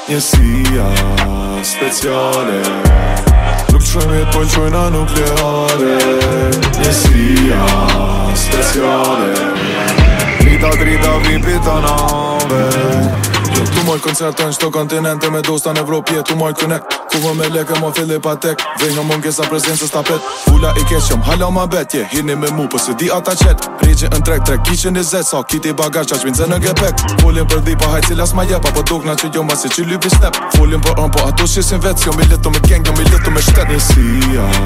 Njësia speciale. Nuk qëmit po l'qojna nukleare. Njësia speciale. Drita vipita nave. Tu moj koncertojnë qëto kontinente me dosta në Evropje, tu moj connect. Ku më me leke më filli pa tek, vej nga mungesa prezencës tapet. Fula I keqëm, hala ma betje, hini me mu, po se di ata qet. Regjin në trek, kishin 20, sa kiti bagaj qa qminë zë në gepek. Folin për dhipa, hajt cilas ma jepa, po dukna që jo ma si që lypi snap. Folin për po ato shisin vet, jo mi litu me gang, jo mi litu me shtet. Njësia